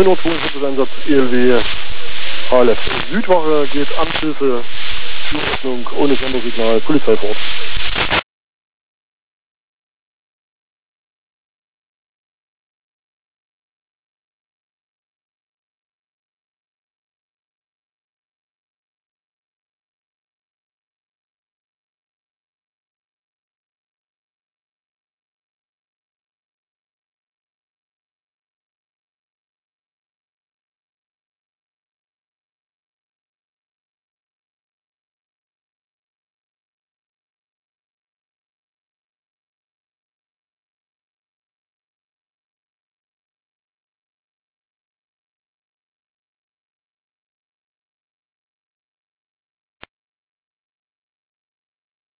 9 Uhr 42 Einsatz ELW HLF Südwache geht Amtshilfe, Zuordnung ohne Sendersignal, Polizei vor Ort.